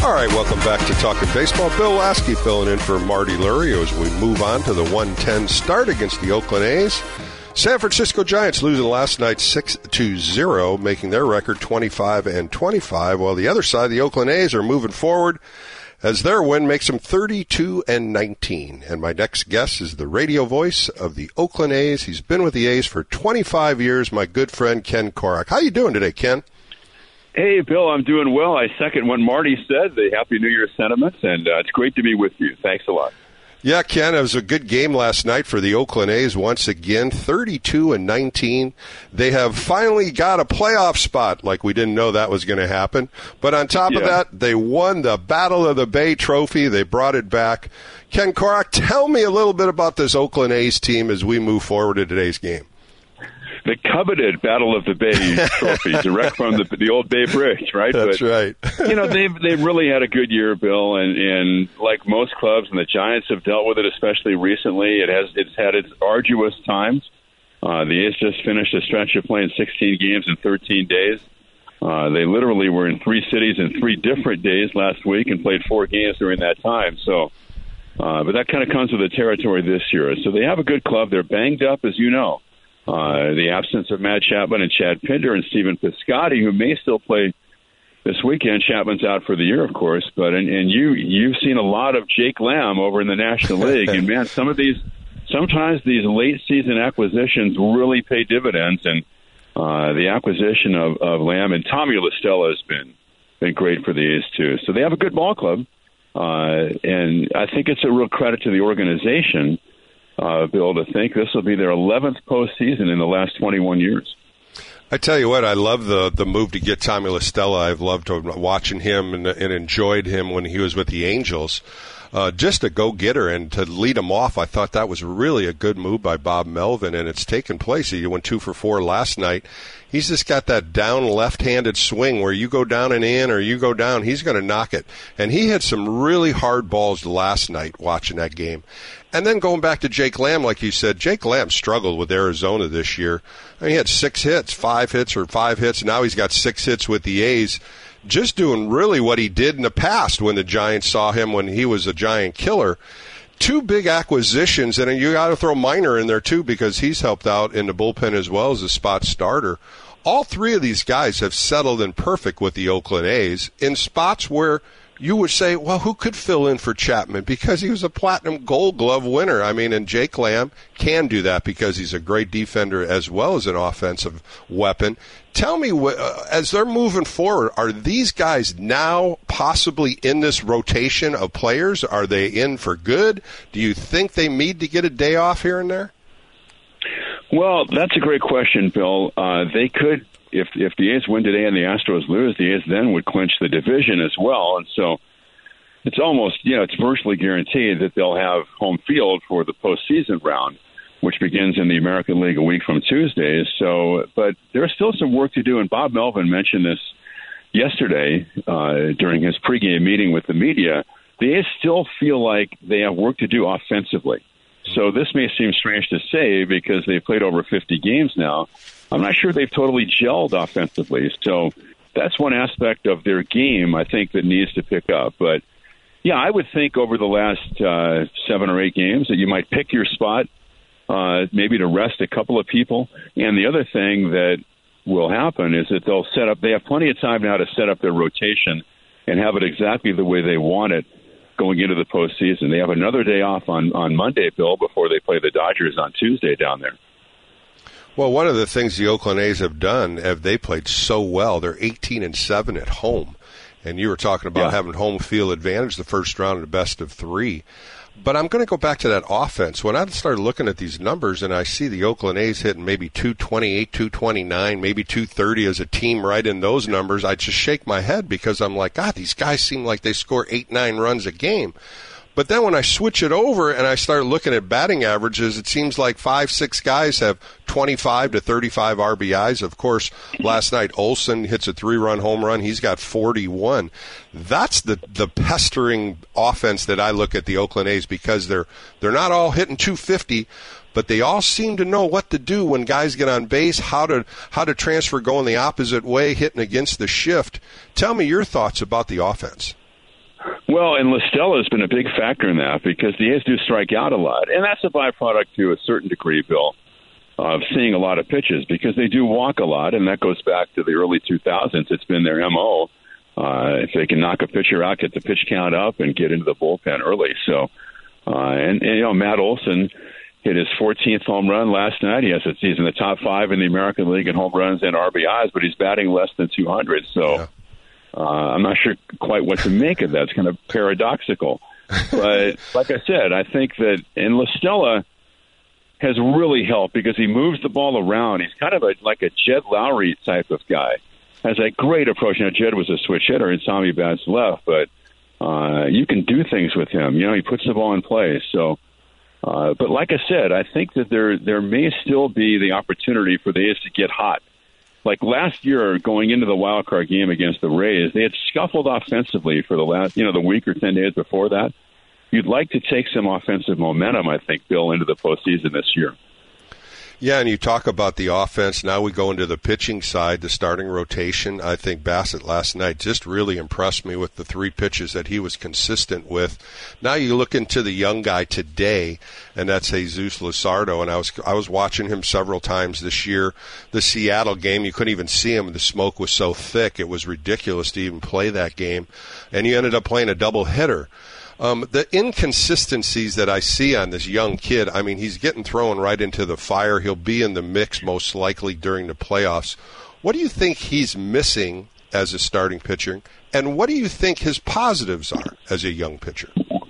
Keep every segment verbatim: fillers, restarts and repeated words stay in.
All right, welcome back to Talking Baseball. Bill Lasky filling in for Marty Lurie as we move on to the one ten start against the Oakland A's. San Francisco Giants losing last night six to zero, making their record twenty-five and twenty-five, while the other side, the Oakland A's, are moving forward as their win makes them thirty-two and nineteen. And my next guest is the radio voice of the Oakland A's. He's been with the A's for twenty-five years, my good friend Ken Korach. How you doing today, Ken? Hey, Bill, I'm doing well. I second what Marty said, the Happy New Year sentiments, and uh, it's great to be with you. Thanks a lot. Yeah, Ken, it was a good game last night for the Oakland A's once again, thirty-two and nineteen. They have finally got a playoff spot, like we didn't know that was going to happen. But on top yeah. of that, they won the Battle of the Bay trophy. They brought it back. Ken Korach, tell me a little bit about this Oakland A's team as we move forward in today's game. The coveted Battle of the Bay trophy, direct from the, the old Bay Bridge, right? That's but, right. you know, they've they've really had a good year, Bill, and, and like most clubs, and the Giants have dealt with it, especially recently. It has it's had its arduous times. Uh, the A's just finished a stretch of playing sixteen games in thirteen days. Uh, they literally were in three cities in three different days last week and played four games during that time. So, uh, but that kind of comes with the territory this year. So they have a good club. They're banged up, as you know. Uh, the absence of Matt Chapman and Chad Pinder and Stephen Piscotty, who may still play this weekend. Chapman's out for the year, of course, but and, and you you've seen a lot of Jake Lamb over in the National League, and man, some of these sometimes these late season acquisitions really pay dividends, and uh, the acquisition of, of Lamb and Tommy La Stella has been been great for the A's too. So they have a good ball club, uh, and I think it's a real credit to the organization. Uh, Bill, to think this will be their eleventh postseason in the last twenty-one years. I tell you what, I love the, the move to get Tommy La Stella. I've loved watching him and, and enjoyed him when he was with the Angels. Uh, just a go-getter, and to lead him off, I thought that was really a good move by Bob Melvin, and it's taken place. He went two for four last night. He's just got that down left-handed swing where you go down and in or you go down, he's going to knock it. And he had some really hard balls last night watching that game. And then going back to Jake Lamb, like you said, Jake Lamb struggled with Arizona this year. I mean, he had six hits, five hits or five hits. Now he's got six hits with the A's. Just doing really what he did in the past when the Giants saw him when he was a Giant killer. Two big acquisitions, and you got to throw Minor in there too because he's helped out in the bullpen as well as a spot starter. All three of these guys have settled in perfect with the Oakland A's in spots where you would say, well, who could fill in for Chapman? Because he was a platinum gold glove winner. I mean, and Jake Lamb can do that because he's a great defender as well as an offensive weapon. Tell me, uh, as they're moving forward, are these guys now possibly in this rotation of players? Are they in for good? Do you think they need to get a day off here and there? Well, that's a great question, Bill. Uh, they could. If if the A's win today and the Astros lose, the A's then would clinch the division as well. And so it's almost, you know, it's virtually guaranteed that they'll have home field for the postseason round, which begins in the American League a week from Tuesday. So, but there's still some work to do. And Bob Melvin mentioned this yesterday uh, during his pregame meeting with the media. The A's still feel like they have work to do offensively. So this may seem strange to say because they've played over fifty games now. I'm not sure they've totally gelled offensively. So that's one aspect of their game, I think, that needs to pick up. But, yeah, I would think over the last uh, seven or eight games that you might pick your spot, uh, maybe to rest a couple of people. And the other thing that will happen is that they'll set up – they have plenty of time now to set up their rotation and have it exactly the way they want it going into the postseason. They have another day off on, on Monday, Bill, before they play the Dodgers on Tuesday down there. Well, one of the things the Oakland A's have done, have they played so well. They're eighteen and seven at home. And you were talking about yeah. having home field advantage the first round of the best of three. But I'm going to go back to that offense. When I started looking at these numbers and I see the Oakland A's hitting maybe two twenty-eight, two twenty-nine, maybe two thirty as a team right in those numbers, I just shake my head because I'm like, God, these guys seem like they score eight, nine runs a game. But then when I switch it over and I start looking at batting averages, it seems like five, six guys have twenty-five to thirty-five R B Is. Of course, last night Olsen hits a three-run home run. He's got forty-one. That's the the pestering offense that I look at the Oakland A's because they're they're not all hitting two fifty, but they all seem to know what to do when guys get on base, how to how to transfer going the opposite way, hitting against the shift. Tell me your thoughts about the offense. Well, and LaStella has been a big factor in that because the A's do strike out a lot. And that's a byproduct to a certain degree, Bill, of seeing a lot of pitches because they do walk a lot, and that goes back to the early two thousands. It's been their M O. Uh, if they can knock a pitcher out, get the pitch count up, and get into the bullpen early. So, uh, and, and, you know, Matt Olson hit his fourteenth home run last night. He has a, he's in the top five in the American League in home runs and R B Is, but he's batting less than two hundred. So yeah. uh, I'm not sure quite what to make of that. It's kind of paradoxical. But like I said, I think that and LaStella has really helped because he moves the ball around. He's kind of a, like a Jed Lowry type of guy. Has a great approach. Now, Jed was a switch hitter and Tommy bats left, but uh, you can do things with him. You know, he puts the ball in play. So, uh, but like I said, I think that there there may still be the opportunity for the A's to get hot. Like last year, going into the wild card game against the Rays, they had scuffled offensively for the last, you know, the week or ten days before that. You'd like to take some offensive momentum, I think, Bill, into the postseason this year. Yeah, and you talk about the offense. Now we go into the pitching side, the starting rotation. I think Bassett last night just really impressed me with the three pitches that he was consistent with. Now you look into the young guy today, and that's Jesus Luzardo. And I was I was watching him several times this year. The Seattle game, you couldn't even see him. The smoke was so thick, it was ridiculous to even play that game. And you ended up playing a doubleheader. Um, the inconsistencies that I see on this young kid, I mean, he's getting thrown right into the fire. He'll be in the mix most likely during the playoffs. What do you think he's missing as a starting pitcher, and what do you think his positives are as a young pitcher?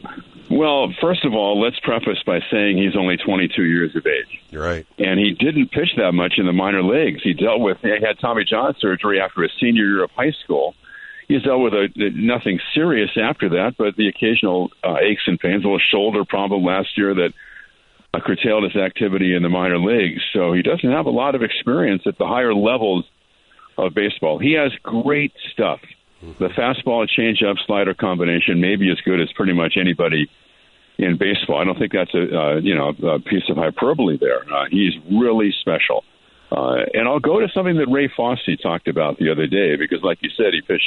Well, first of all, let's preface by saying he's only twenty-two years of age. You're right. And he didn't pitch that much in the minor leagues. He dealt with, he had Tommy John surgery after his senior year of high school. He's dealt with a, nothing serious after that, but the occasional uh, aches and pains, a little shoulder problem last year that uh, curtailed his activity in the minor leagues. So he doesn't have a lot of experience at the higher levels of baseball. He has great stuff. The fastball, changeup, slider combination may be as good as pretty much anybody in baseball. I don't think that's a uh, you know a piece of hyperbole there. Uh, he's really special. Uh, and I'll go to something that Ray Fosse talked about the other day because, like you said, he pitched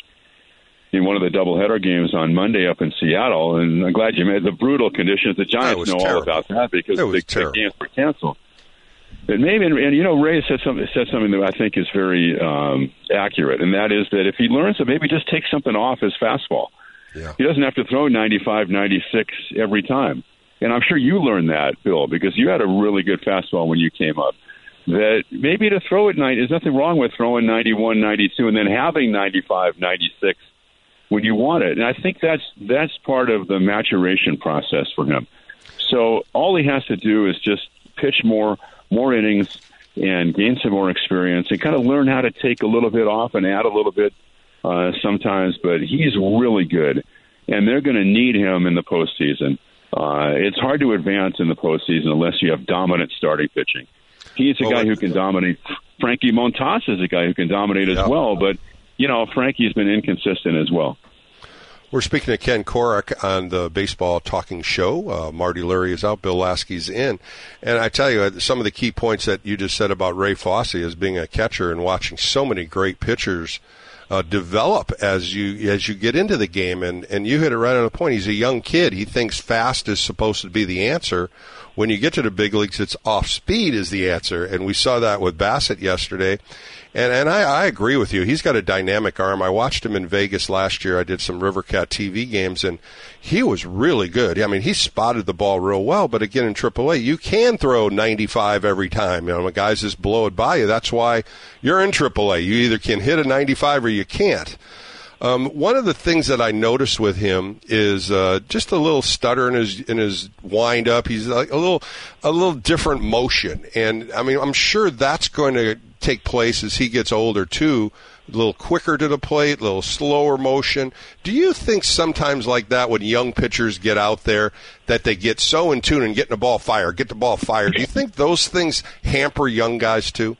in one of the doubleheader games on Monday up in Seattle, and I'm glad you made the brutal conditions. The Giants know terrible. all about that because the, the games were canceled. But maybe, and, and you know, Ray said something, said something that I think is very um, accurate, and that is that if he learns to maybe just take something off his fastball, yeah. he doesn't have to throw ninety-five, ninety-six every time. And I'm sure you learned that, Bill, because you had a really good fastball when you came up. That maybe to throw at night, there's nothing wrong with throwing ninety-one, ninety-two, and then having ninety-five, ninety-six when you want it. And I think that's that's part of the maturation process for him. So all he has to do is just pitch more, more innings and gain some more experience and kind of learn how to take a little bit off and add a little bit uh, sometimes. But he's really good, and they're going to need him in the postseason. Uh, it's hard to advance in the postseason unless you have dominant starting pitching. He's a guy who can dominate. Frankie Montas is a guy who can dominate as yeah. well, but you know, Frankie's been inconsistent as well. We're speaking to Ken Korach on the Baseball Talking Show. Uh, Marty Lurie is out, Bill Lasky's in. And I tell you, some of the key points that you just said about Ray Fosse as being a catcher and watching so many great pitchers uh, develop as you as you get into the game. And, and you hit it right on the point. He's a young kid. He thinks fast is supposed to be the answer. When you get to the big leagues, it's off speed is the answer. And we saw that with Bassett yesterday. And and I, I agree with you. He's got a dynamic arm. I watched him in Vegas last year. I did some Rivercat T V games, and he was really good. I mean, he spotted the ball real well, but again, in triple A, you can throw ninety-five every time. You know, when guys just blow it by you. That's why you're in triple A. You either can hit a ninety-five or you can't. Um, one of the things that I noticed with him is uh, just a little stutter in his in his wind up. He's like a little a little different motion, and I mean, I'm sure that's going to take place as he gets older too. A little quicker to the plate, a little slower motion. Do you think sometimes like that when young pitchers get out there that they get so in tune and getting the ball fired, get the ball fired? Do you think those things hamper young guys too?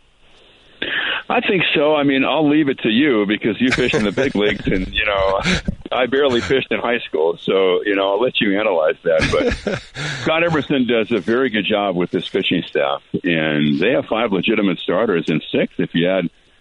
I think so. I mean, I'll leave it to you because you fish in the big leagues, and you know, I barely fished in high school, so you know, I'll let you analyze that. But Scott Emerson does a very good job with this pitching staff, and they have five legitimate starters and six if you add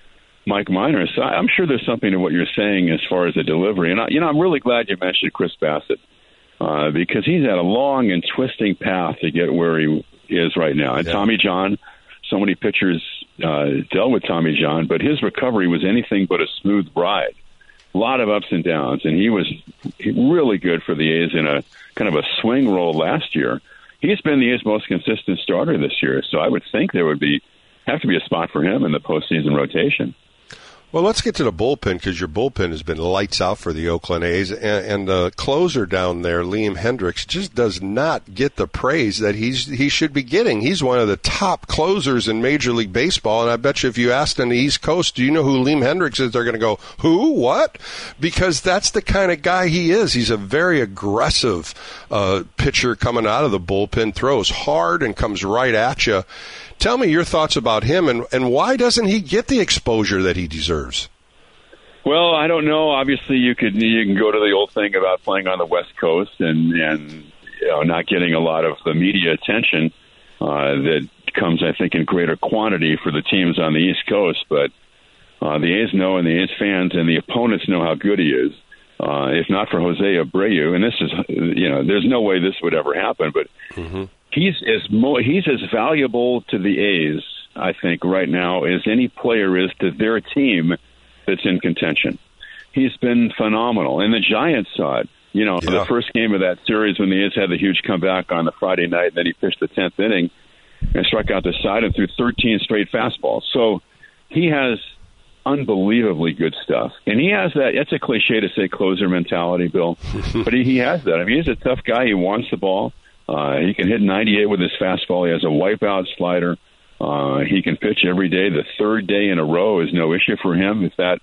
Mike Minor. So I'm sure there's something to what you're saying as far as the delivery. And, I, you know, I'm really glad you mentioned Chris Bassett uh, because he's had a long and twisting path to get where he is right now. And yeah. Tommy John, so many pitchers uh, dealt with Tommy John, but his recovery was anything but a smooth ride. A lot of ups and downs, and he was really good for the A's in a kind of a swing role last year. He's been the A's most consistent starter this year, so I would think there would be have to be a spot for him in the postseason rotation. Well, let's get to the bullpen because your bullpen has been lights out for the Oakland A's, and, and the closer down there, Liam Hendriks, just does not get the praise that he's he should be getting. He's one of the top closers in Major League Baseball, and I bet you if you asked on the East Coast, do you know who Liam Hendriks is, they're going to go, who, what? Because that's the kind of guy he is. He's a very aggressive uh, pitcher coming out of the bullpen, throws hard and comes right at you. Tell me your thoughts about him, and, and why doesn't he get the exposure that he deserves? Well, I don't know. Obviously, you could you can go to the old thing about playing on the West Coast and and you know not getting a lot of the media attention uh, that comes, I think, in greater quantity for the teams on the East Coast. But uh, the A's know, and the A's fans and the opponents know how good he is. Uh, if not for Jose Abreu, and this is you know, there's no way this would ever happen, but. Mm-hmm. He's as mo- he's as valuable to the A's, I think, right now as any player is to their team that's in contention. He's been phenomenal. And the Giants saw it. You know, yeah. the first game of that series when the A's had the huge comeback on the Friday night, and then he pitched the tenth inning and struck out the side and threw thirteen straight fastballs. So he has unbelievably good stuff. And he has that, it's a cliche to say closer mentality, Bill, but he, he has that. I mean, he's a tough guy. He wants the ball. Uh, he can hit ninety-eight with his fastball. He has a wipeout slider. Uh, he can pitch every day. The third day in a row is no issue for him if that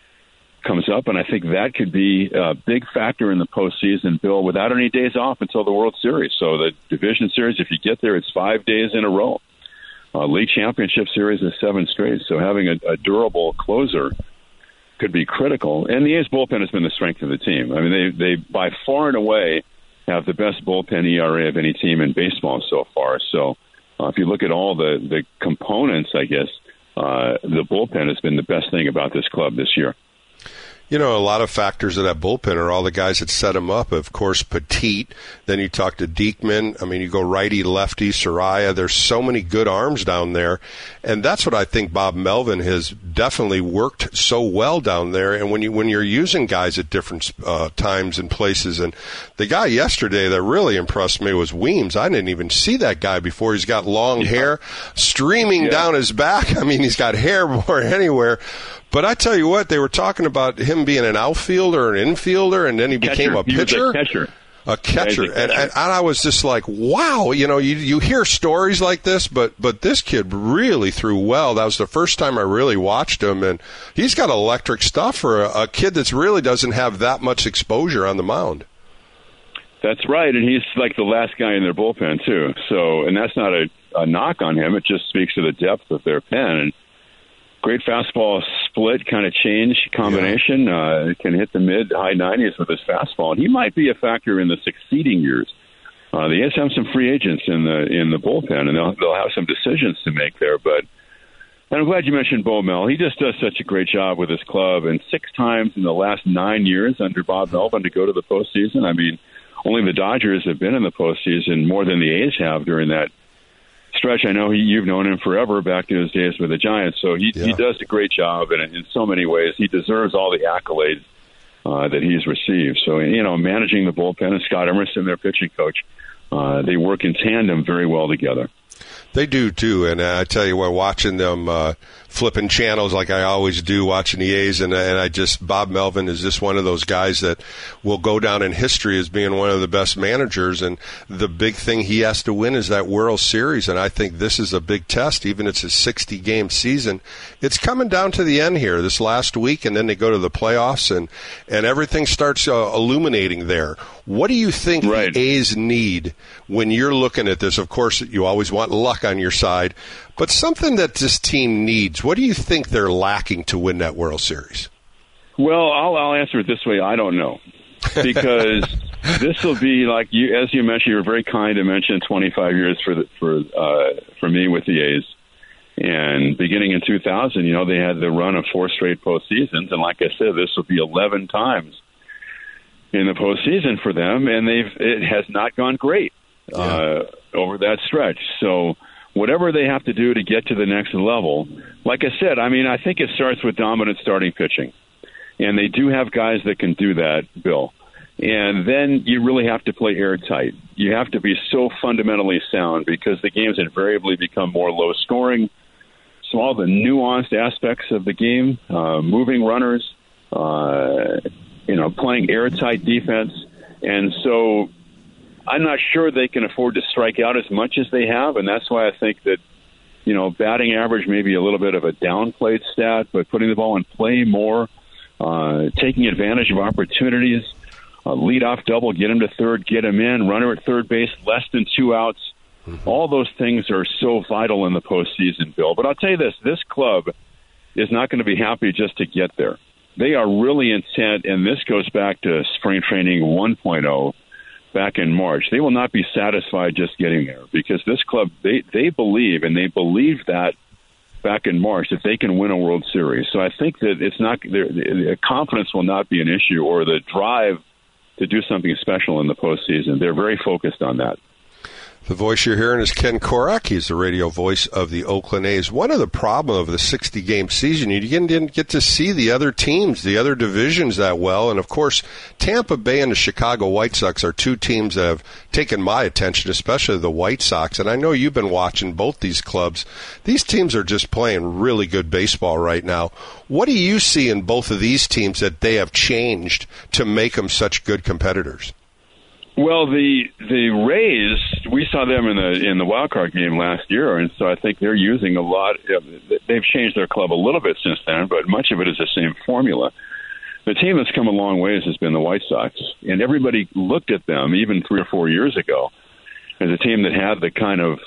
comes up. And I think that could be a big factor in the postseason, Bill, without any days off until the World Series. So the division series, if you get there, it's five days in a row. Uh, League Championship Series is seven straight. So having a, a durable closer could be critical. And the A's bullpen has been the strength of the team. I mean, they, they by far and away have the best bullpen E R A of any team in baseball so far. So uh, if you look at all the, the components, I guess, uh, the bullpen has been the best thing about this club this year. You know, a lot of factors of that bullpen are all the guys that set him up. Of course, Petit. Then you talk to Diekman. I mean, you go righty, lefty, Soraya. There's so many good arms down there. And that's what I think Bob Melvin has definitely worked so well down there. And when, you, when you're using guys at different uh, times and places. And the guy yesterday that really impressed me was Weems. I didn't even see that guy before. He's got long yeah. hair streaming yeah. down his back. I mean, he's got hair more anywhere. But I tell you what, they were talking about him being an outfielder or an infielder, and then he catcher. became a pitcher. He was a catcher. A catcher. Yeah, a catcher. And, and, and I was just like, wow, you know, you you hear stories like this, but, but this kid really threw well. That was the first time I really watched him, and he's got electric stuff for a, a kid that really doesn't have that much exposure on the mound. That's right, and he's like the last guy in their bullpen, too. So, and that's not a, a knock on him. It just speaks to the depth of their pen. And great fastball split kind of change combination. Yeah. Uh, can hit the mid high nineties with his fastball, and he might be a factor in the succeeding years. Uh, the A's have some free agents in the in the bullpen, and they'll they'll have some decisions to make there. But and I'm glad you mentioned Bo Mel. He just does such a great job with his club, and six times in the last nine years under Bob Melvin to go to the postseason. I mean, only the Dodgers have been in the postseason more than the A's have during that stretch. I know he, you've known him forever, back to his days with the Giants. So he, yeah. he does a great job, and in so many ways, he deserves all the accolades uh, that he's received. So, you know, managing the bullpen, and Scott Emerson, their pitching coach, uh, they work in tandem very well together. They do, too, and uh, I tell you what, watching them uh, flipping channels like I always do, watching the A's, and, and I just, Bob Melvin is just one of those guys that will go down in history as being one of the best managers, and the big thing he has to win is that World Series, and I think this is a big test, even if it's a sixty-game season. It's coming down to the end here, this last week, and then they go to the playoffs, and, and everything starts uh, illuminating there. What do you think right. the A's need when you're looking at this? Of course, you always want luck on your side, but something that this team needs. What do you think they're lacking to win that World Series? Well, I'll, I'll answer it this way. I don't know, because this will be like you, as you mentioned. You were very kind to mention twenty-five years for the, for uh, for me with the A's, And beginning in two thousand, you know, they had the run of four straight postseasons. And like I said, this will be eleven times in the postseason for them. And they've it has not gone great yeah. uh, over that stretch. So whatever they have to do to get to the next level, like I said, I mean, I think it starts with dominant starting pitching. And they do have guys that can do that, Bill. And then you really have to play airtight. You have to be so fundamentally sound because the games invariably become more low-scoring. So all the nuanced aspects of the game, uh, moving runners, uh, you know, playing airtight defense. And so I'm not sure they can afford to strike out as much as they have, and that's why I think that, you know, batting average may be a little bit of a downplayed stat, but putting the ball in play more, uh, taking advantage of opportunities, uh, lead-off double, get him to third, get him in, runner at third base, less than two outs. Mm-hmm. All those things are so vital in the postseason, Bill. But I'll tell you this, this club is not going to be happy just to get there. They are really intent, and this goes back to spring training one point oh back in March. They will not be satisfied just getting there because this club, they, they believe, and they believed that back in March, that they can win a World Series. So I think that it's not, the confidence will not be an issue or the drive to do something special in the postseason. They're very focused on that. The voice you're hearing is Ken Korach. He's the radio voice of the Oakland A's. One of the problems of the sixty-game season, you didn't get to see the other teams, the other divisions that well. And, of course, Tampa Bay and the Chicago White Sox are two teams that have taken my attention, especially the White Sox. And I know you've been watching both these clubs. These teams are just playing really good baseball right now. What do you see in both of these teams that they have changed to make them such good competitors? Well, the the Rays, we saw them in the in the wild card game last year, and so I think they're using a lot. They've changed their club a little bit since then, but much of it is the same formula. The team that's come a long ways has been the White Sox, and everybody looked at them even three or four years ago as a team that had the kind of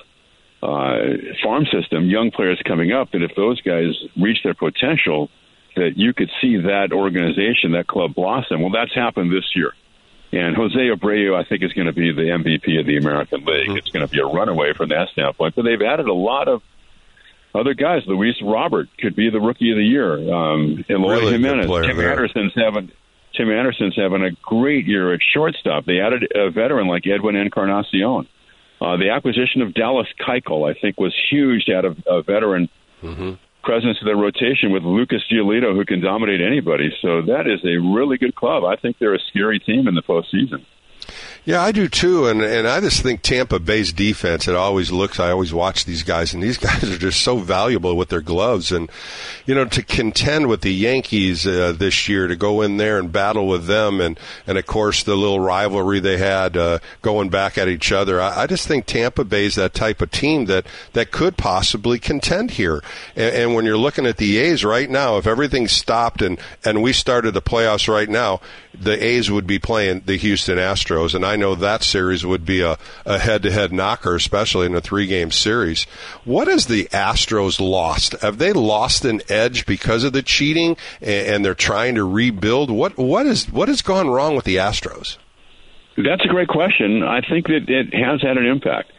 uh, farm system, young players coming up, that if those guys reach their potential, that you could see that organization, that club blossom. Well, that's happened this year. And Jose Abreu, I think, is going to be the M V P of the American League. Mm-hmm. It's going to be a runaway from that standpoint. But they've added a lot of other guys. Luis Robert could be the Rookie of the Year. Um, Eloy really Jimenez. Tim there. Anderson's having Tim Anderson's having a great year at shortstop. They added a veteran like Edwin Encarnacion. Uh, the acquisition of Dallas Keuchel, I think, was huge to add a, a veteran mm-hmm. presence to their rotation with Lucas Giolito, who can dominate anybody. So that is a really good club. I think they're a scary team in the postseason. Yeah, I do too, and and I just think Tampa Bay's defense, it always looks, I always watch these guys, and these guys are just so valuable with their gloves, and, you know, to contend with the Yankees uh, this year, to go in there and battle with them, and, and of course the little rivalry they had uh, going back at each other, I, I just think Tampa Bay's that type of team that, that could possibly contend here, and, and when you're looking at the A's right now, if everything stopped and, and we started the playoffs right now, the A's would be playing the Houston Astros, and I know that series would be a, a head-to-head knocker, especially in a three-game series. What has the Astros lost? Have they lost an edge because of the cheating, and, and they're trying to rebuild? What what is what has gone wrong with the Astros? That's a great question. I think that it has had an impact.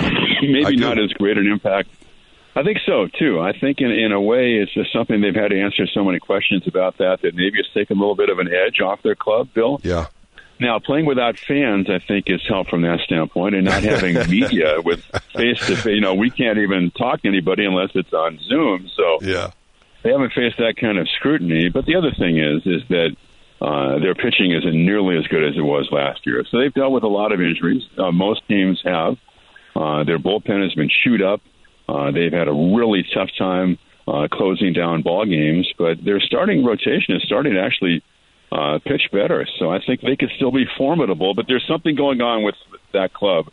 Maybe not as great an impact. I think so, too. I think in, in a way it's just something they've had to answer so many questions about that that maybe it's taken a little bit of an edge off their club, Bill. Yeah. Now, playing without fans, I think, is helped from that standpoint, and not having media with face-to-face. You know, we can't even talk to anybody unless it's on Zoom, so yeah. They haven't faced that kind of scrutiny. But the other thing is, is that uh, their pitching isn't nearly as good as it was last year. So they've dealt with a lot of injuries. Uh, most teams have. Uh, their bullpen has been chewed up. Uh, they've had a really tough time uh, closing down ball games, but their starting rotation is starting to actually uh, pitch better. So I think they could still be formidable, but there's something going on with that club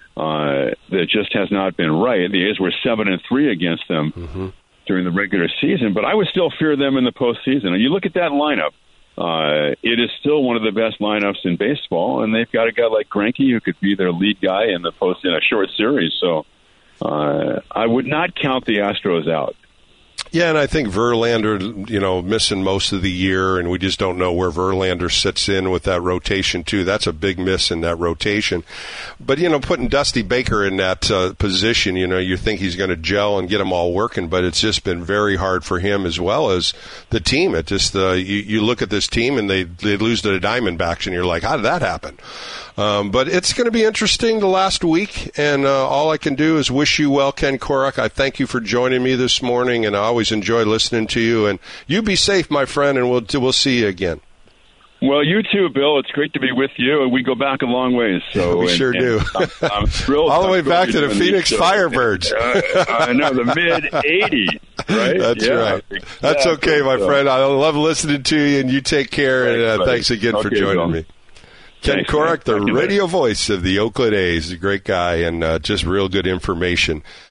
uh, that just has not been right. The A's were seven and three against them mm-hmm. during the regular season, but I would still fear them in the postseason. And you look at that lineup. Uh, it is still one of the best lineups in baseball, and they've got a guy like Greinke who could be their lead guy in the post in a short series. So. Uh, I would not count the Astros out. Yeah, and I think Verlander, you know, missing most of the year, and we just don't know where Verlander sits in with that rotation, too. That's a big miss in that rotation. But, you know, putting Dusty Baker in that uh, position, you know, you think he's going to gel and get them all working, but it's just been very hard for him as well as the team. It just, uh, you, you look at this team, and they, they lose to the Diamondbacks, and you're like, how did that happen? Um, but it's going to be interesting the last week, and uh, all I can do is wish you well, Ken Korach. I thank you for joining me this morning, and I always enjoy listening to you. And you be safe, my friend, and we'll we'll see you again. Well, you too, Bill. It's great to be with you, and we go back a long ways. So we and, sure and do. I'm, I'm thrilled. All the way I'm back to the Phoenix these, Firebirds. Uh, I know, the mid eighties, right? That's yeah, right. Exactly. That's okay, my so. friend. I love listening to you, and you take care, thanks, and uh, thanks again okay, for joining Bill. me. Ken Thanks, Korach, the man. radio voice of the Oakland A's, a great guy, and uh, just real good information.